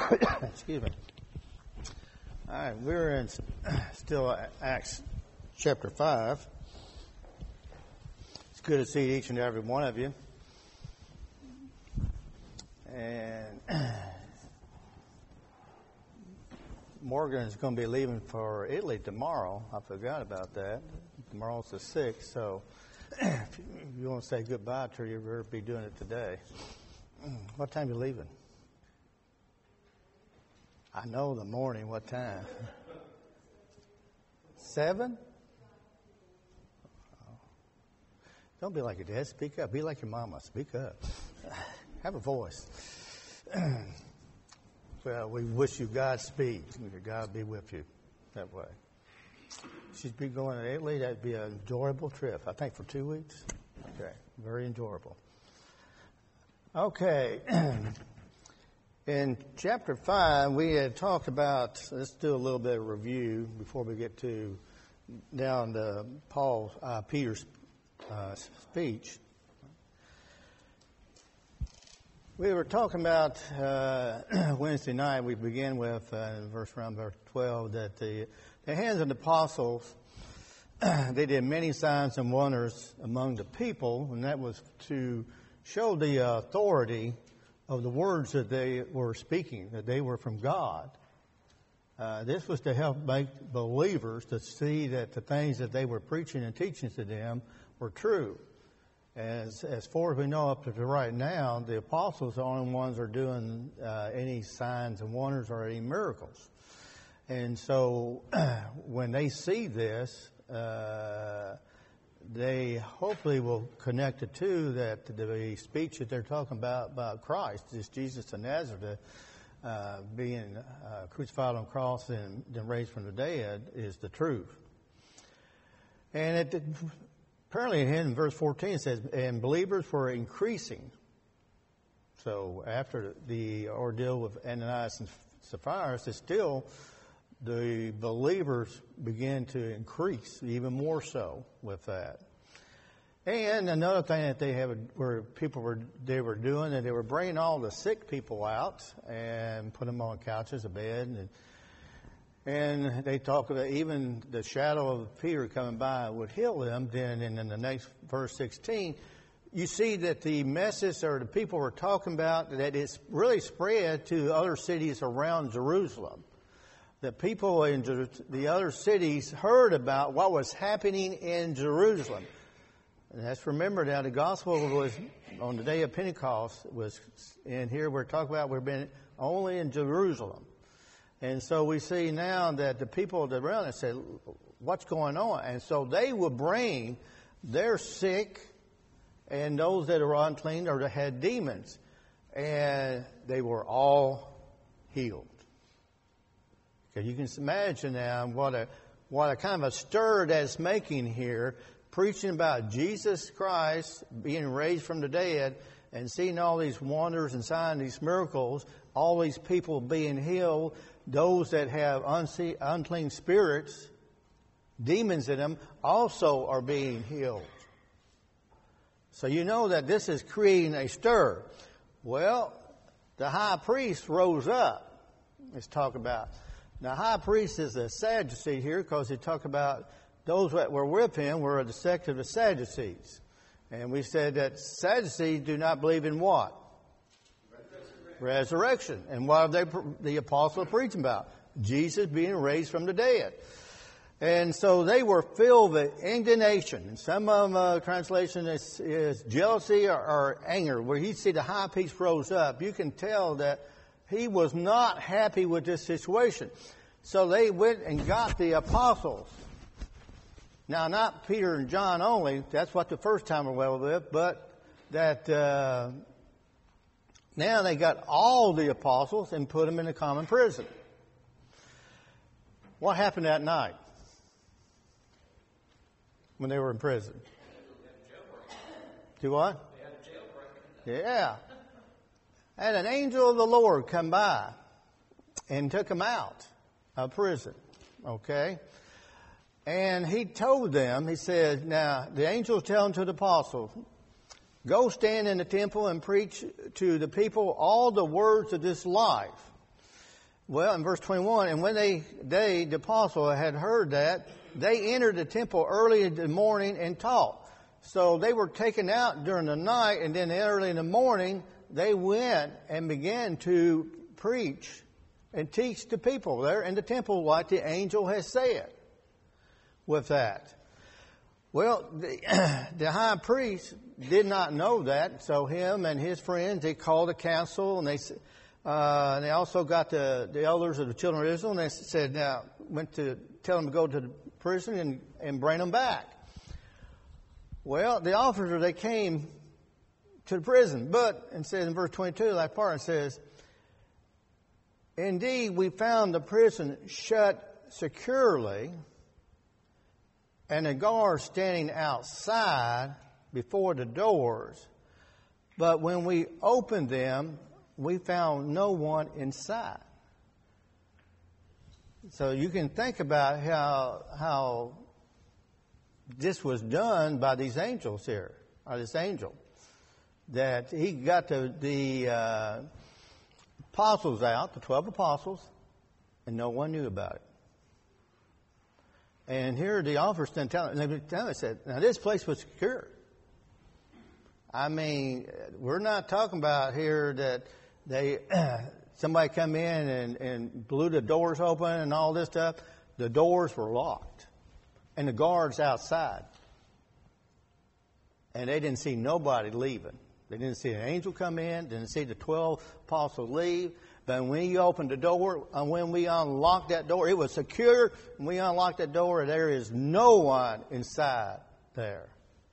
Excuse me. All right, we're in still Acts chapter 5. It's good to see each and every one of you. And Morgan is going to be leaving for Italy tomorrow. I forgot about that. Tomorrow's the 6th, so if you want to say goodbye to her, you better be doing it today. What time are you leaving? I know the morning. What time? 7? Don't be like your dad. Speak up. Be like your mama. Speak up. Have a voice. Well, we wish you Godspeed. May God be with you that way. She'd be going to Italy. That'd be an enjoyable trip. I think for 2 weeks. Okay. Very enjoyable. Okay. In chapter 5, we had talked about, let's do a little bit of review before we get to down to Peter's speech. We were talking about Wednesday night, we began with verse 12, that the hands of the apostles, they did many signs and wonders among the people, and that was to show the authority of the words that they were speaking, that they were from God. This was to help make believers to see that the things that they were preaching and teaching to them were true. As far as we know up to right now, the apostles are the only ones that are doing any signs and wonders or any miracles. And so when they see this, they hopefully will connect it to that the speech that they're talking about Christ, this Jesus of Nazareth, being crucified on the cross and then raised from the dead, is the truth. And apparently in verse 14 it says, and believers were increasing. So after the ordeal with Ananias and Sapphira, it's still the believers began to increase even more so with that. And another thing that they were doing, that they were bringing all the sick people out and put them on couches, a bed, and they talk about even the shadow of Peter coming by would heal them. Then in the next verse 16, you see that the message or the people were talking about that it's really spread to other cities around Jerusalem. The people in the other cities heard about what was happening in Jerusalem. And let's remember now the gospel was on the day of Pentecost was, and here we're talking about we've been only in Jerusalem. And so we see now that the people around us say, what's going on? And so they would bring their sick and those that are unclean or that had demons. And they were all healed. You can imagine now what a kind of a stir that's making here, preaching about Jesus Christ being raised from the dead and seeing all these wonders and signs, these miracles, all these people being healed, those that have unclean spirits, demons in them, also are being healed. So you know that this is creating a stir. Well, the high priest rose up. Let's talk about. Now, high priest is a Sadducee here because he talked about those that were with him were the sect of the Sadducees. And we said that Sadducees do not believe in what? Resurrection. And what are the apostles preaching about? Jesus being raised from the dead. And so they were filled with indignation. And some of translation is jealousy or anger. Where you see the high priest rose up, you can tell that he was not happy with this situation. So they went and got the apostles. Now, not Peter and John only. That's what the first time were well with. But that now they got all the apostles and put them in a common prison. What happened that night when they were in prison? Do what? Yeah. And an angel of the Lord come by and took them out of prison. Okay? And he told them, he said, now the angel telling to the apostles, go stand in the temple and preach to the people all the words of this life. Well, in verse 21, and when they, the apostle, had heard that, they entered the temple early in the morning and taught. So they were taken out during the night, and then early in the morning, they went and began to preach and teach the people there in the temple like the angel has said with that. Well, the high priest did not know that, so him and his friends, they called a council, and they also got the elders of the children of Israel, and they said, now, went to tell them to go to the prison and bring them back. Well, the officers, they came to the prison, but, it says in verse 22, that part, it says, indeed, we found the prison shut securely, and the guards standing outside before the doors. But when we opened them, we found no one inside. So you can think about how this was done by these angels here, or this angel. That he got the apostles out, the 12 apostles, and no one knew about it. And here the officers then they said, now this place was secure. I mean, we're not talking about here that somebody come in and blew the doors open and all this stuff. The doors were locked. And the guards outside. And they didn't see nobody leaving. They didn't see an angel come in, didn't see the 12 apostles leave. But when you opened the door, and when we unlocked that door, it was secure. When we unlocked that door, there is no one inside there.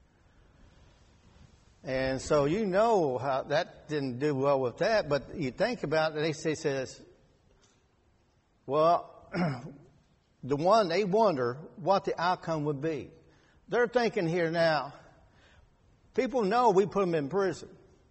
And so you know how that didn't do well with that. But you think about it, they says, well, they wonder what the outcome would be. They're thinking here now, people know we put them in prison.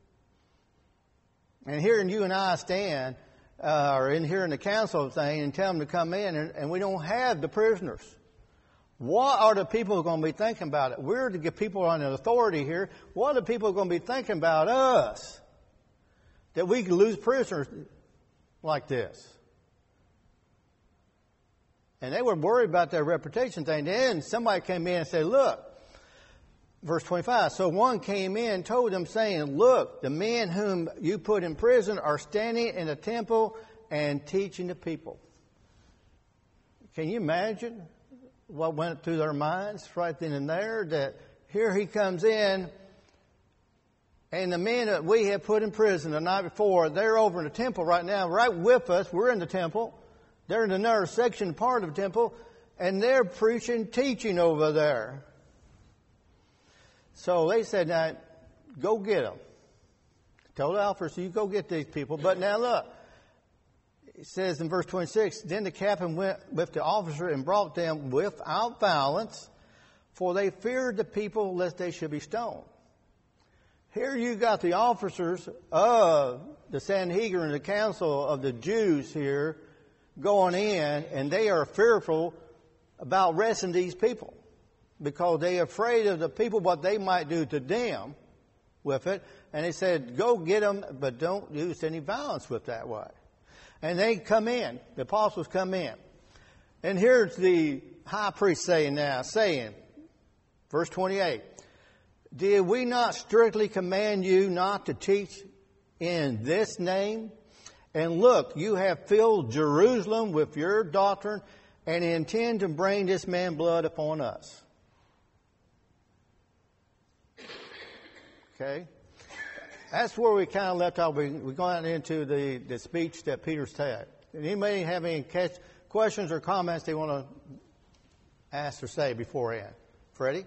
And here you and I stand, or in here in the council thing, and tell them to come in, and we don't have the prisoners. What are the people going to be thinking about it? We're the people on the authority here. What are the people going to be thinking about us? That we could lose prisoners like this. And they were worried about their reputation thing. Then somebody came in and said, look, verse 25, so one came in and told them, saying, look, the men whom you put in prison are standing in the temple and teaching the people. Can you imagine what went through their minds right then and there? That here he comes in, and the men that we have put in prison the night before, they're over in the temple right now, right with us. We're in the temple. They're in another section, part of the temple, and they're preaching, teaching over there. So they said, now, go get them. Told the officers, you go get these people. But now look, it says in verse 26, then the captain went with the officer and brought them without violence, for they feared the people lest they should be stoned. Here you got the officers of the Sanhedrin, the council of the Jews here, going in, and they are fearful about arresting these people because they're afraid of the people, what they might do to them with it. And they said, go get them, but don't use any violence with that way. And they come in, the apostles come in. And here's the high priest saying, verse 28, did we not strictly command you not to teach in this name? And look, you have filled Jerusalem with your doctrine and intend to bring this man's blood upon us. Okay? That's where we kind of left off. We're going into the speech that Peter's had. Anybody have any questions or comments they want to ask or say beforehand? Freddie?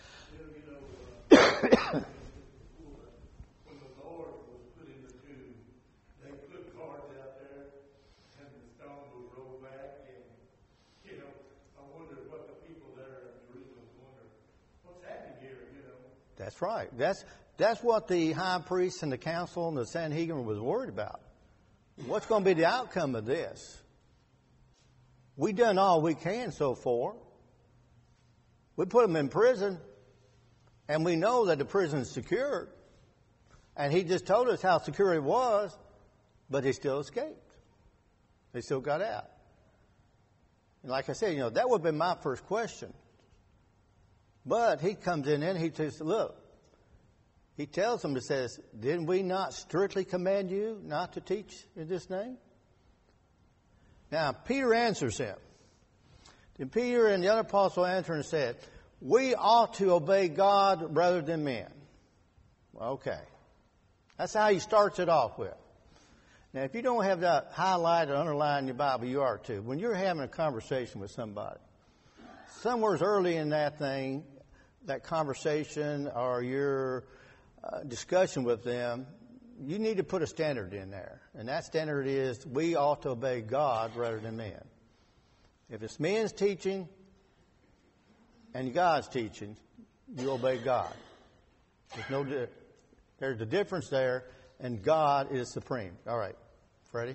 That's right. That's what the high priest and the council and the Sanhedrin was worried about. What's going to be the outcome of this? We've done all we can so far. We put them in prison, and we know that the prison is secured. And he just told us how secure it was, but he still escaped. They still got out. And like I said, that would have been my first question. But he comes in and he says, look, he tells them, he says, didn't we not strictly command you not to teach in this name? Now, Peter answers him. Then Peter and the other apostle answered and said, we ought to obey God rather than men. Okay. That's how he starts it off with. Now, if you don't have that highlighted or underlined in your Bible, you are too. When you're having a conversation with somebody, somewhere early in that thing, that conversation or your discussion with them, you need to put a standard in there. And that standard is we ought to obey God rather than men. If it's men's teaching and God's teaching, you obey God. There's a difference there, and God is supreme. All right, Freddie?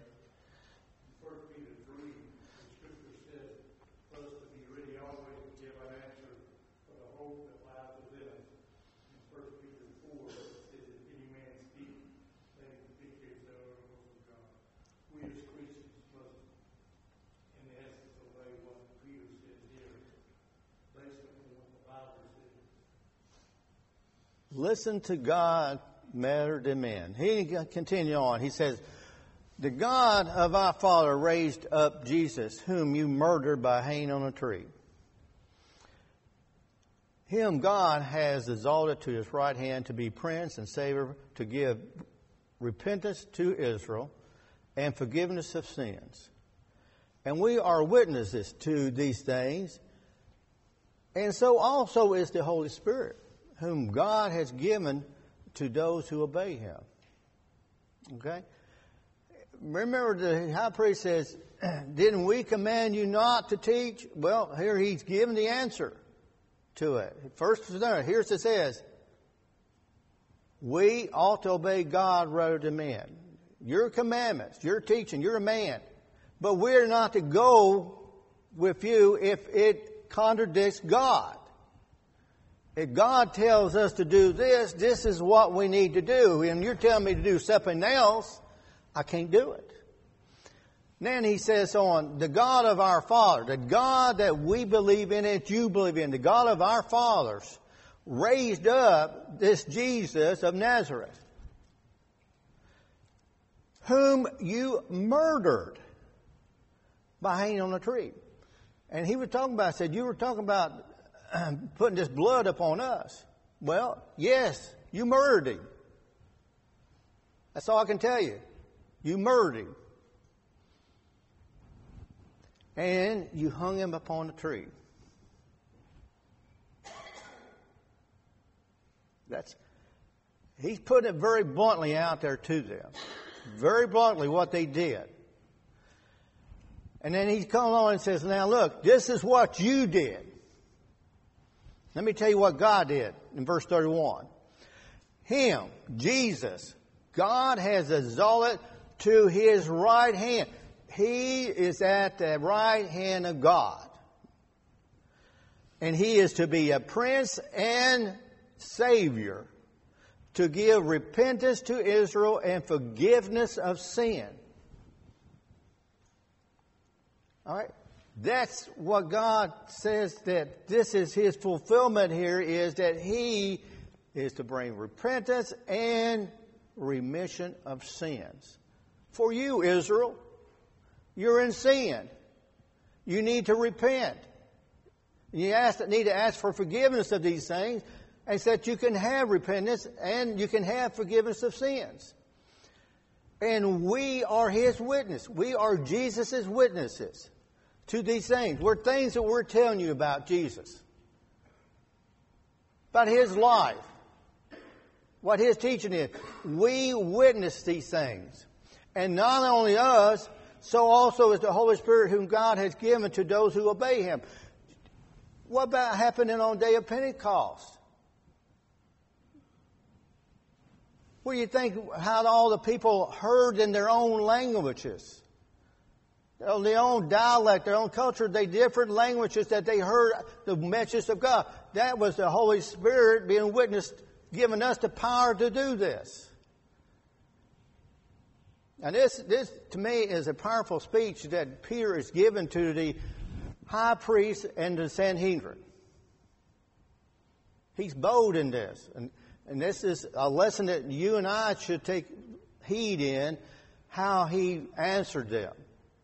Listen to God better than men. He continue on. He says, the God of our father raised up Jesus, whom you murdered by hanging on a tree. Him God has exalted to his right hand to be Prince and Savior, to give repentance to Israel and forgiveness of sins. And we are witnesses to these things. And so also is the Holy Spirit, whom God has given to those who obey him. Okay? Remember, the high priest says, didn't we command you not to teach? Well, here he's given the answer to it. First, here's it says, we ought to obey God rather than men. Your commandments, your teaching, you're a man. But we're not to go with you if it contradicts God. If God tells us to do this, this is what we need to do. And you're telling me to do something else, I can't do it. Then he says on, the God of our father, the God that we believe in, that you believe in, the God of our fathers, raised up this Jesus of Nazareth, whom you murdered by hanging on a tree. And he was talking about, said, you were talking about putting this blood upon us. Well, yes, you murdered him. That's all I can tell you. You murdered him. And you hung him upon a tree. He's putting it very bluntly out there to them. Very bluntly what they did. And then he comes on and says, now look, this is what you did. Let me tell you what God did in verse 31. Him, Jesus, God has exalted to his right hand. He is at the right hand of God. And he is to be a prince and savior, to give repentance to Israel and forgiveness of sin. All right? That's what God says, that this is his fulfillment here, is that he is to bring repentance and remission of sins. For you, Israel, you're in sin. You need to repent. You need to ask for forgiveness of these things, and so that you can have repentance and you can have forgiveness of sins. And we are his witness. We are Jesus' witnesses to these things. We're things that we're telling you about Jesus. About his life. What his teaching is. We witness these things. And not only us, so also is the Holy Spirit whom God has given to those who obey him. What about happening on the day of Pentecost? What do you think how all the people heard in their own languages? Their own dialect, their own culture, they different languages that they heard the message of God. That was the Holy Spirit being witnessed, giving us the power to do this. And this to me is a powerful speech that Peter is given to the high priest and the Sanhedrin. He's bold in this. And this is a lesson that you and I should take heed in, how he answered them.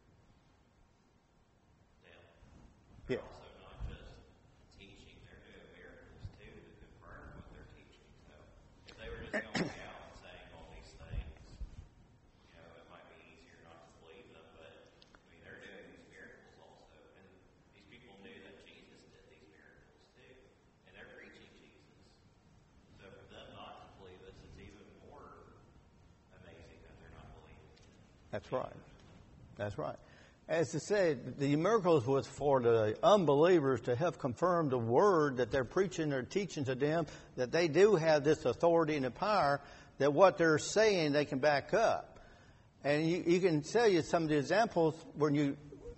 Yeah. Also not just teaching, they're doing miracles too to confirm what they're teaching. So if they were just going out and saying all these things, it might be easier not to believe them, but they're doing these miracles also. And these people knew that Jesus did these miracles too. And they're preaching Jesus. So for them not to believe this, it's even more amazing that they're not believing. That's right. That's right. As I said, the miracles was for the unbelievers to help confirm the word that they're preaching or teaching to them, that they do have this authority and the power, that what they're saying they can back up. And you can tell you some of the examples when you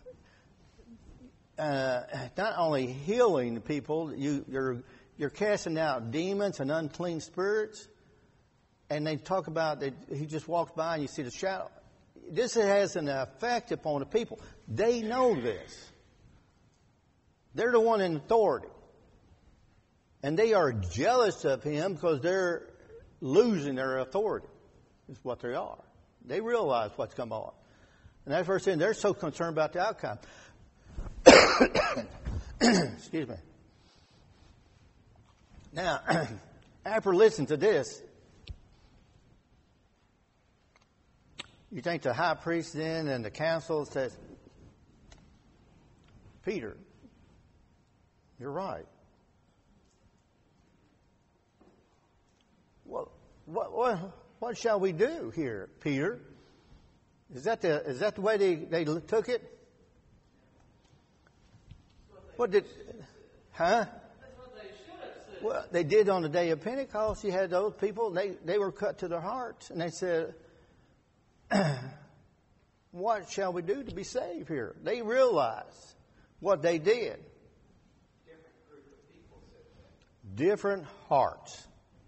not only healing people, you're casting out demons and unclean spirits, and they talk about that he just walks by and you see the shadow. This has an effect upon the people. They know this. They're the one in authority. And they are jealous of him because they're losing their authority. Is what they are. They realize what's come on. And that's first thing, they're so concerned about the outcome. Excuse me. Now, after listening to this, you think the high priest then and the council says, Peter, you're right. Well, what shall we do here, Peter? Is that the way they took it? What did? Huh? Well, they did on the day of Pentecost. You had those people. They were cut to their hearts, and they said, what shall we do to be saved here? They realized what they did. Different group of people said that. Different hearts.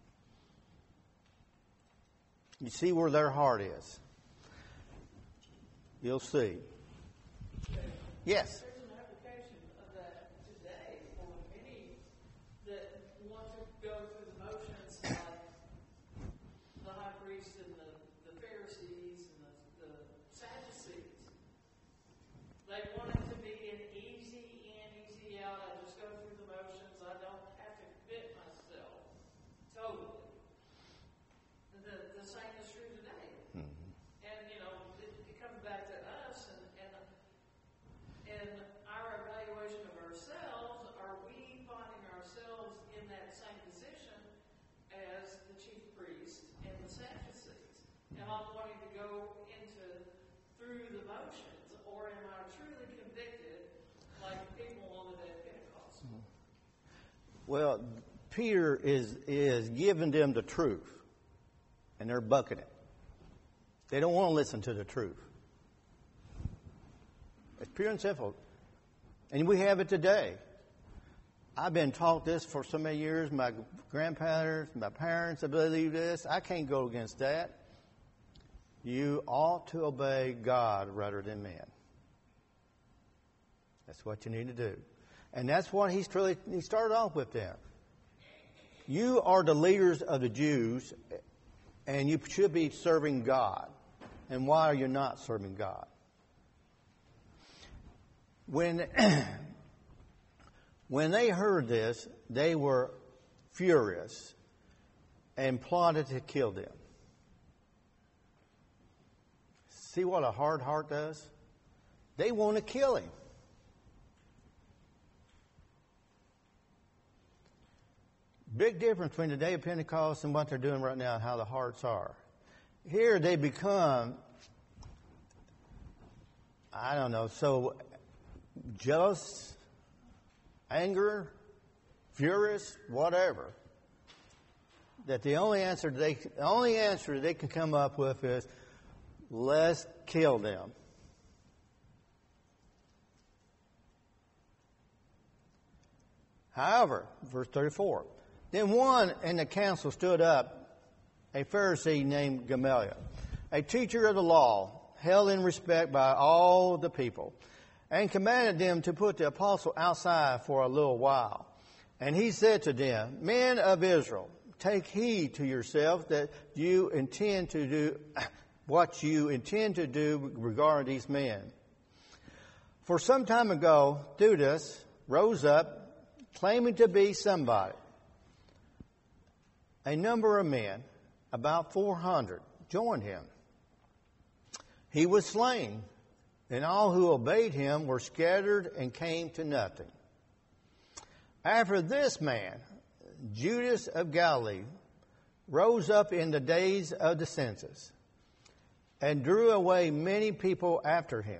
You see where their heart is. You'll see. Yes. There's an application of that today for many that want to go through the motions like the high priest and the Pharisees and the Sadducees. They want it to be an easy in, easy out. I just go through the motions. I don't have to commit myself totally. The same is true today. Mm-hmm. And, it comes back to us and our evaluation of ourselves. Are we finding ourselves in that same position as the chief priest and the Sadducees? Am I wanting to go through the motions, or am I truly convicted like people on the day of Pentecost? Well, Peter is giving them the truth, and they're bucking it. They don't want to listen to the truth. It's pure and simple. And we have it today. I've been taught this for so many years. My grandparents, my parents, I believe this. I can't go against that. You ought to obey God rather than men. That's what you need to do. And that's what he started off with there. You are the leaders of the Jews, and you should be serving God. And why are you not serving God? When they heard this, they were furious and plotted to kill them. See what a hard heart does? They want to kill him. Big difference between the day of Pentecost and what they're doing right now and how the hearts are. Here they become, so jealous, anger, furious, whatever. That the only answer they can come up with is, let's kill them. However, verse 34, then one in the council stood up, a Pharisee named Gamaliel. a teacher of the law, held in respect by all the people, and commanded them to put the apostle outside for a little while. And he said to them, Men of Israel, take heed to yourselves that you intend to do what you intend to do regarding these men. For some time ago, Theudas rose up, claiming to be somebody. A number of men, about 400, joined him. He was slain, and all who obeyed him were scattered and came to nothing. After this man, Judas of Galilee, rose up in the days of the census and drew away many people after him.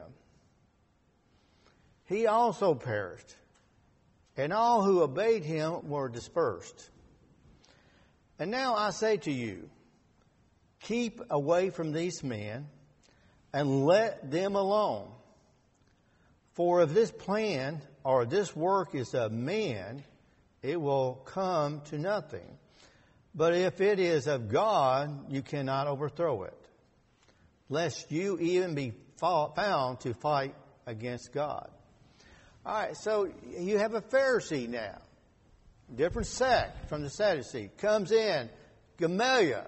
He also perished, and all who obeyed him were dispersed. And now I say to you, keep away from these men and let them alone. For if this plan or this work is of man, it will come to nothing. But if it is of God, you cannot overthrow it, lest you even be found to fight against God. All right, so you have a Pharisee now, different sect from the Sadducee, comes in, Gamaliel.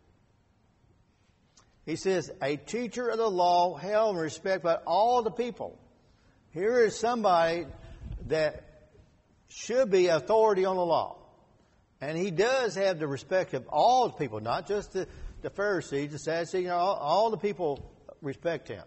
He says, a teacher of the law, held in respect by all the people. Here is somebody that should be authority on the law. And he does have the respect of all the people, not just the Pharisees, the Sadducees, all the people respect him.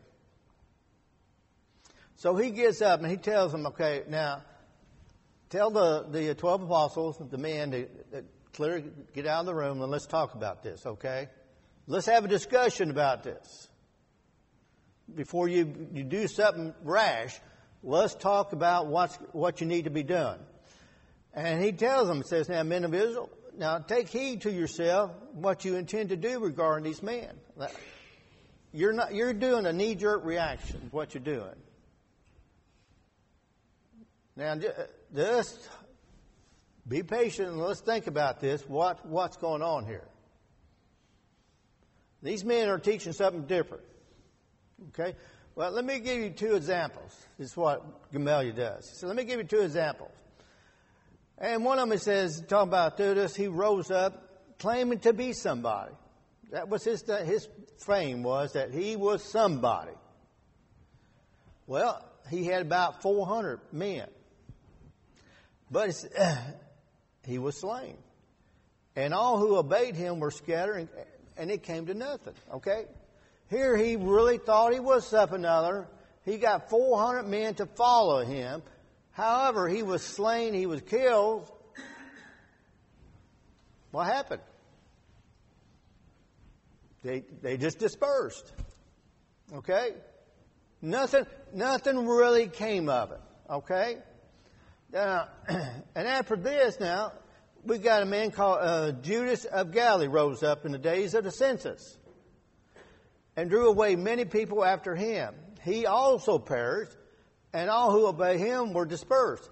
So he gets up and he tells them, okay, now, tell the 12 apostles, the men, to clearly get out of the room and let's talk about this, okay? Let's have a discussion about this. Before you do something rash, let's talk about what you need to be done. And he tells them, says, now, men of Israel, now take heed to yourself what you intend to do regarding these men. You're doing a knee-jerk reaction, what you're doing. Now, just be patient and let's think about this. What's going on here? These men are teaching something different. Okay? Well, let me give you two examples. This is what Gamaliel does. So let me give you two examples. And one of them says, talking about Theudas, he rose up claiming to be somebody. That was his fame was that he was somebody. Well, he had about 400 men. But he was slain. And all who obeyed him were scattered, and it came to nothing. Okay? Here he really thought he was something other. He got 400 men to follow him. However, he was slain, he was killed. What happened? They just dispersed. Okay? Nothing really came of it. Okay? And after this now, we got a man called Judas of Galilee rose up in the days of the census and drew away many people after him. He also perished, and all who obey him were dispersed.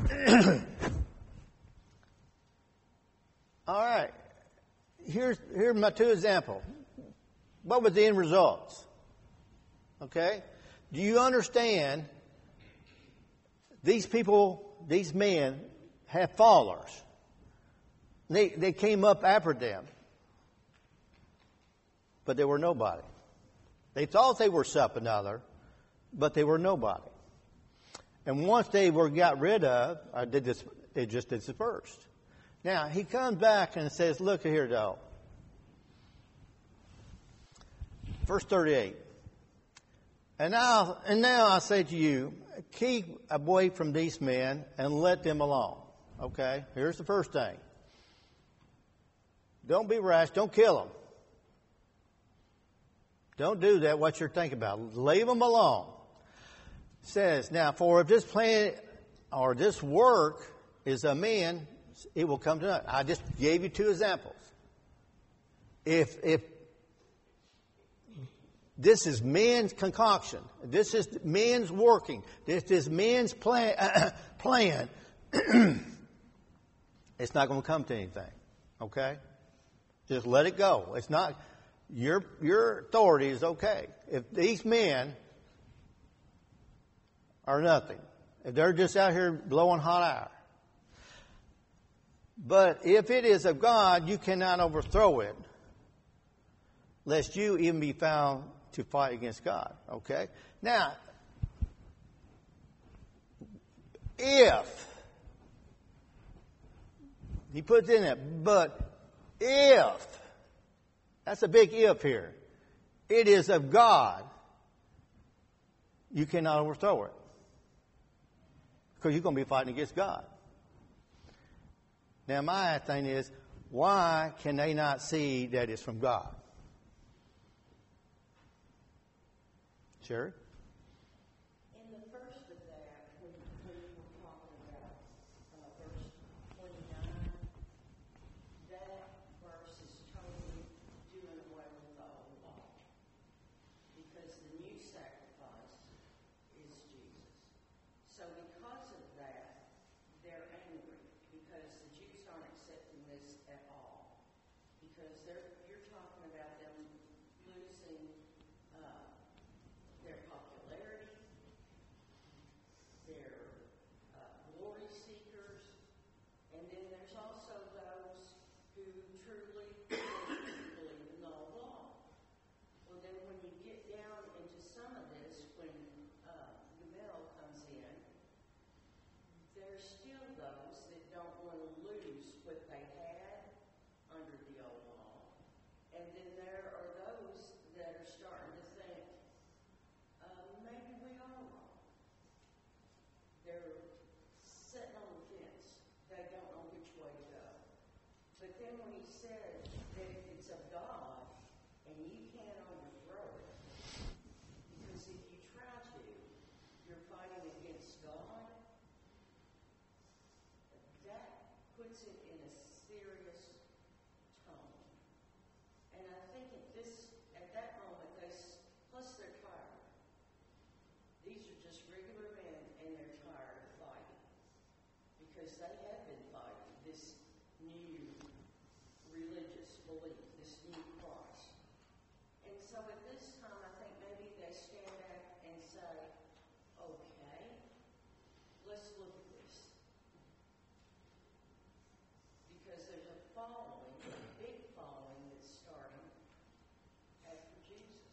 All right. Here are my two examples. What were the end results? Okay? Do you understand these people, these men, have followers? They came up after them. But they were nobody. They thought they were something other, but they were nobody. And once they were got rid of, they just dispersed. Now, he comes back and says, look here, though. Verse 38. And now I say to you, keep away from these men and let them alone. Okay? Here's the first thing. Don't be rash. Don't kill them. Don't do that, what you're thinking about. Leave them alone. It says, now, for if this plan or this work is a man, it will come to nothing. I just gave you two examples. If this is man's concoction, this is man's working, this is man's plan, it's not going to come to anything. Okay? Just let it go. It's not. your authority is okay. If these men are nothing, if they're just out here blowing hot air. But if it is of God, you cannot overthrow it, lest you even be found to fight against God. Okay? Now, if, he puts in it, but if, that's a big if here, it is of God, you cannot overthrow it. Because you're going to be fighting against God. Now, my thing is, why can they not see that it's from God? Sherry? In the first of that, when you were talking about verse 29, that verse is totally doing away with the old law. Because the new sacrifice is Jesus. So because of that, they're angry. Because the Jews aren't accepting this at all. Because you're talking about them losing their popularity, their glory seekers, and then there's also those who truly believe in the old law. Well, then when you get down into some of this, when Gamel comes in, there's still those that don't want to lose what they had under the old law. And then there are those that are starting to think, maybe we are wrong. They're sitting on the fence. They don't know which way to go. But then when he said that it's of God and you can't overthrow it, because if you try to, you're fighting against God, that puts it in a serious tone. And I think at that moment, plus they're tired. These are just regular men, and they're tired of fighting. Because they have been fighting this new religious belief, this new Christ. And so at this time, I think maybe they stand back and say, okay, let's look at this. Because there's a following, a big following that's starting after Jesus.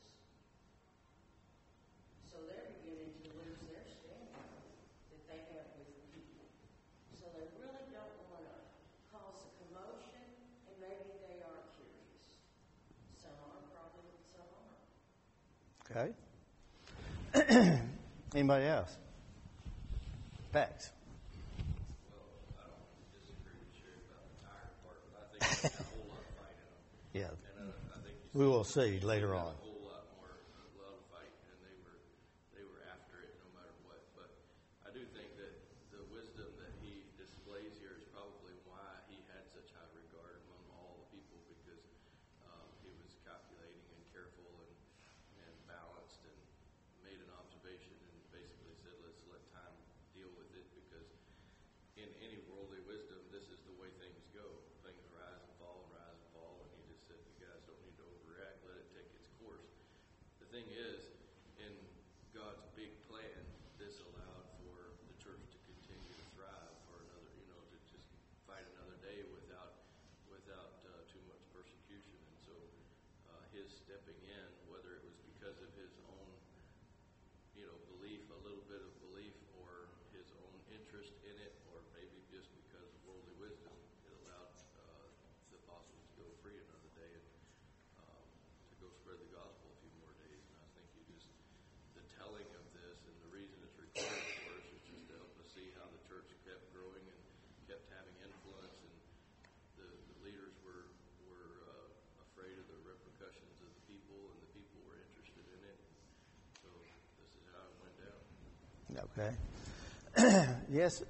So they're beginning to lose their standing that they have with the people. So they really don't want to cause a commotion, and maybe they are curious. Some are, probably some aren't. Okay. Anybody else? Facts. Well, I don't disagree with Sherry about the tire part, but I think there's a whole lot of fight in them. Yeah. And I think We will see later on. a whole lot more, a lot of fight, and they were after it no matter what. But I do think that the wisdom that he displays here is probably why he had such high regard among all the people, because he was calculating and careful and balanced, and made an observation and basically said, let's let time deal with it, because in any worldly wisdom, this is the way things go. Things rise and fall, and he just said, you guys don't need to overreact, let it take its course. The thing is, in God's big plan, this allowed for the church to continue to thrive for another, to just fight another day without too much persecution. And so his stepping in, whether it was because of his own belief, a little bit of belief, or his own interest in it, or maybe just because of worldly wisdom, it allowed the apostles to go free another day and to go spread the gospel a few more days. And I think the telling of this and the reason it's recorded for us is just to help us see how the church kept growing and kept having influence, and the leaders were afraid of the repercussions of the people, and the people were interested in it. So this is how it went down. Okay. Yes.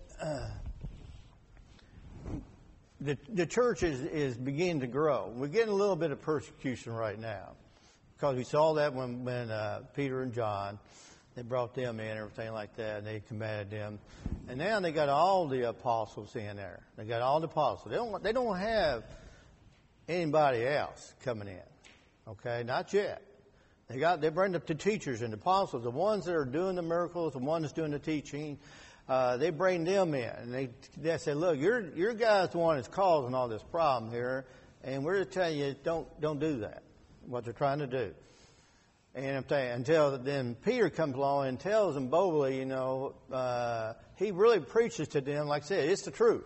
The church is beginning to grow. We're getting a little bit of persecution right now, because we saw that when Peter and John, they brought them in, everything like that, and they combated them. And now they got all the apostles in there. They got all the apostles. They don't have anybody else coming in. Okay, not yet. They bring up the teachers and the apostles, the ones that are doing the miracles, the ones that's doing the teaching. They bring them in, and they say, "Look, your guy's the one that's causing all this problem here, and we're just telling you, don't do that. What they're trying to do." And until then, Peter comes along and tells them boldly, he really preaches to them, like I said, it's the truth.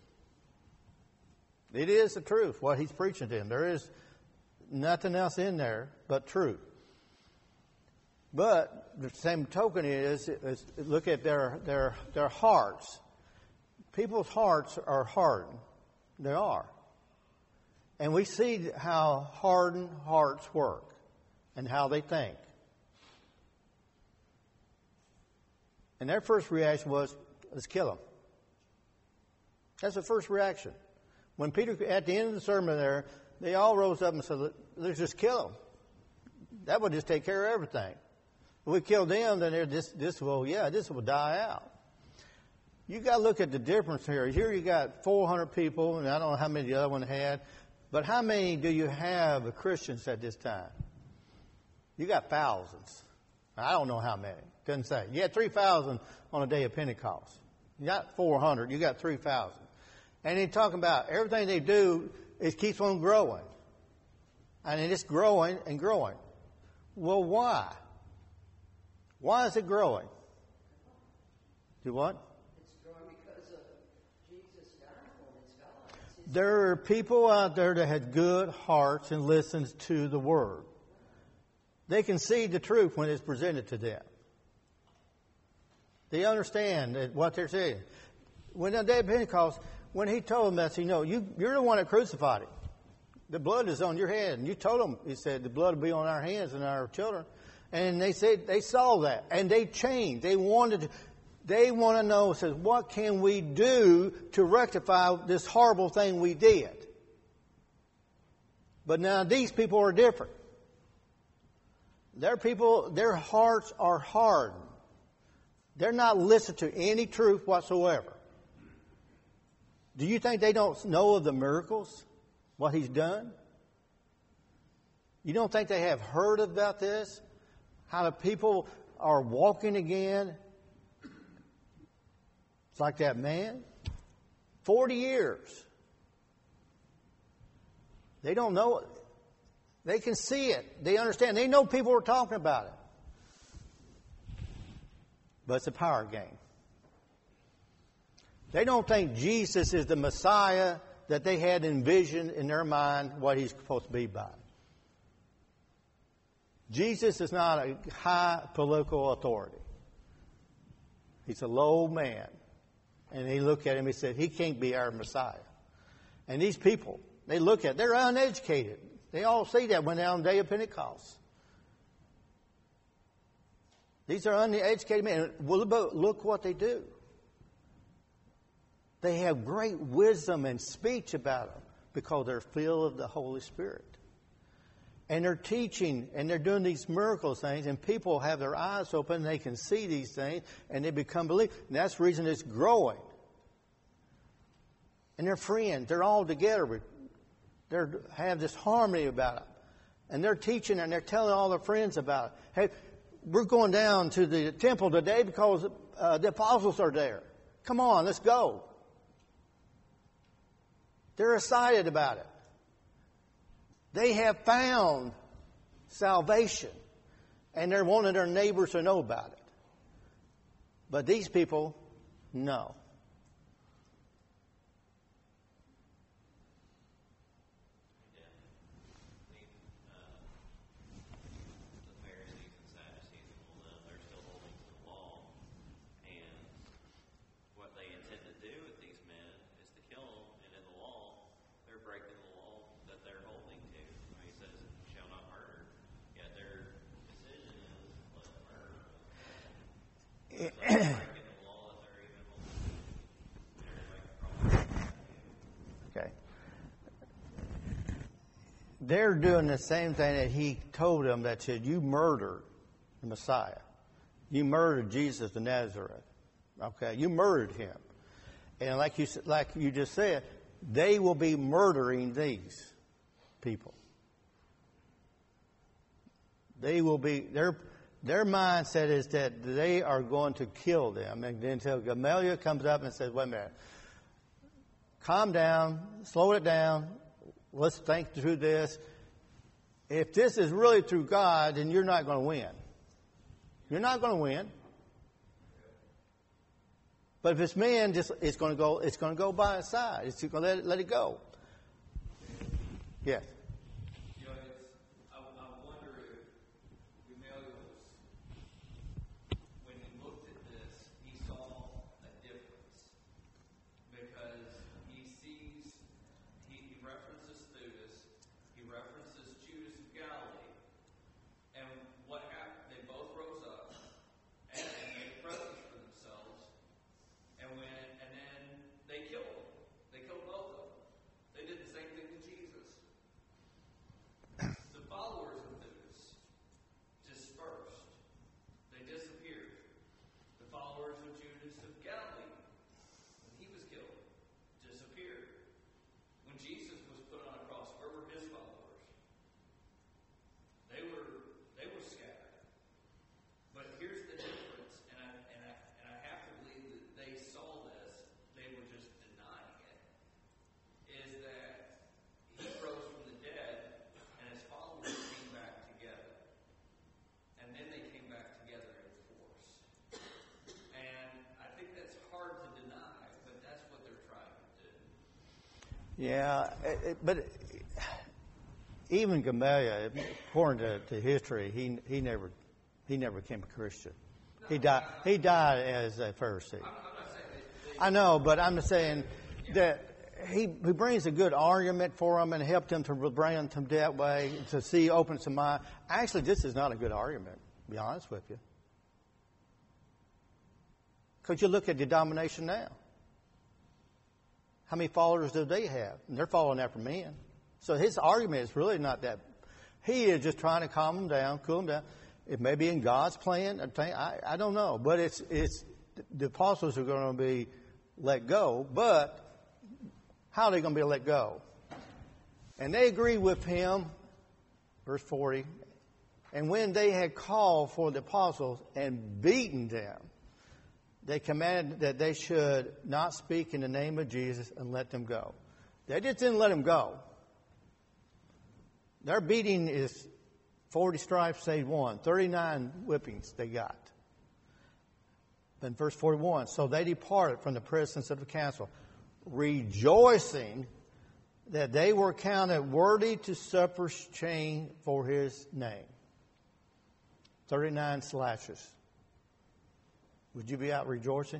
It is the truth, what he's preaching to them. There is nothing else in there but truth. But the same token is look at their hearts. People's hearts are hardened. They are. And we see how hardened hearts work and how they think. And their first reaction was, let's kill him. That's the first reaction. When Peter, at the end of the sermon there, they all rose up and said, let's just kill him. That would just take care of everything. If we kill them, then this will die out. You got to look at the difference here. Here you got 400 people, and I don't know how many the other one had, but how many do you have of Christians at this time? You got thousands. I don't know how many. Doesn't say. You had 3,000 on the day of Pentecost. You got 400. You got 3,000. And he's talking about everything they do, it keeps on growing. And it's growing and growing. Well, why? Why is it growing? Do what? It's growing because of Jesus dying for it. It's God. There are people out there that have good hearts and listens to the Word. They can see the truth when it's presented to them. They understand what they're saying. When on the day of Pentecost, when he told them that, you're the one that crucified him. The blood is on your head. And you told them, he said, the blood will be on our hands and our children. And they said they saw that. And they changed. They want to know, says, what can we do to rectify this horrible thing we did? But now these people are different. Their hearts are hardened. They're not listening to any truth whatsoever. Do you think they don't know of the miracles? What he's done? You don't think they have heard about this? How the people are walking again? It's like that man. 40 years. They don't know it. They can see it. They understand. They know people are talking about it. But it's a power game. They don't think Jesus is the Messiah that they had envisioned in their mind what he's supposed to be by. Jesus is not a high political authority. He's a low man. And they look at him and said, he can't be our Messiah. And these people, they look at, they're uneducated. They all see that when they're on the day of Pentecost. These are uneducated men. Look what they do. They have great wisdom and speech about them because they're filled of the Holy Spirit. And they're teaching and they're doing these miracle things, and people have their eyes open and they can see these things and they become believers. And that's the reason it's growing. And they're friends. They're all together. They have this harmony about it. And they're teaching and they're telling all their friends about it. Hey, we're going down to the temple today because the apostles are there. Come on, let's go. They're excited about it. They have found salvation, and they're wanting their neighbors to know about it. But these people, no. Okay. They're doing the same thing that he told them, that said, you murdered the Messiah. You murdered Jesus of Nazareth. Okay, you murdered him. And like you just said, they will be murdering these people. They will be, their mindset is that they are going to kill them. And then until Gamaliel comes up and says, wait a minute, calm down, slow it down, let's think through this. If this is really through God, then you're not going to win. You're not going to win. But if it's man, it's going to go by its side. It's going to let it go. Yes. You know, I wonder if Gamaliel was, when he looked at this, he saw a difference. Because he sees, he references Theudas, he references Judas of Galilee, and what happened, they both rose up and made a presence for themselves, and then they killed them. They killed both of them. They did the same thing to Jesus. The followers of Theudas dispersed. They disappeared. The followers of Judas of Galilee, when he was killed, disappeared. When Jesus was put on a cross, where were his followers? They were scattered. But here's the difference, and I have to believe that they saw this, they were just denying it, is that he rose from the dead and his followers came back together. And then they came back together in force. And I think that's hard to deny, but that's what they're trying to do. Yeah, but even Gamaliel, according to history, he never became a Christian. He died as a Pharisee. I'm not saying that I know, but I'm saying that he brings a good argument for them and helped them to bring them from that way to see, open some mind. Actually, this is not a good argument, to be honest with you. Because you look at the denomination now. How many followers do they have? And they're following after men. So his argument is really not that. He is just trying to calm them down, cool them down. It may be in God's plan. I don't know. But it's the apostles are going to be let go. But how are they going to be let go? And they agree with him, verse 40. And when they had called for the apostles and beaten them, they commanded that they should not speak in the name of Jesus and let them go. They just didn't let them go. Their beating is 40 stripes save one. 39 whippings they got. Then verse 41. So they departed from the presence of the council, rejoicing that they were counted worthy to suffer shame for his name. 39 slashes. Would you be out rejoicing?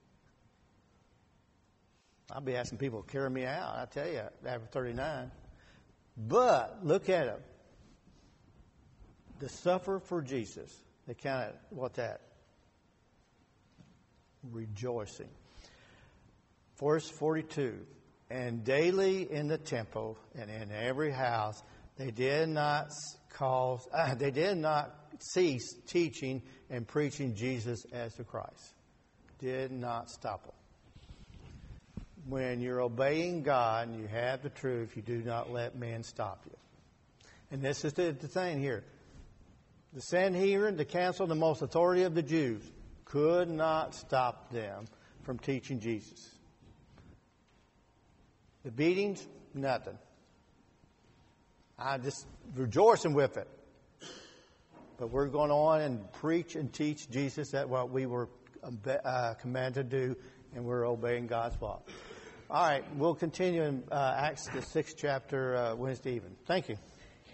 I'll be asking people to carry me out, I tell you, after 39. But look at it. The suffer for Jesus. They counted, what's that? Rejoicing. Verse 42. And daily in the temple and in every house, they did not cease teaching and preaching Jesus as the Christ. Did not stop them. When you're obeying God and you have the truth, you do not let men stop you. And this is the thing here. The Sanhedrin, the council, the most authority of the Jews, could not stop them from teaching Jesus. The beatings, nothing. I just rejoicing with it. But we're going on and preach and teach Jesus. That's what we were commanded to do, and we're obeying God's law. All right, we'll continue in Acts, the 6th chapter, Wednesday evening. Thank you.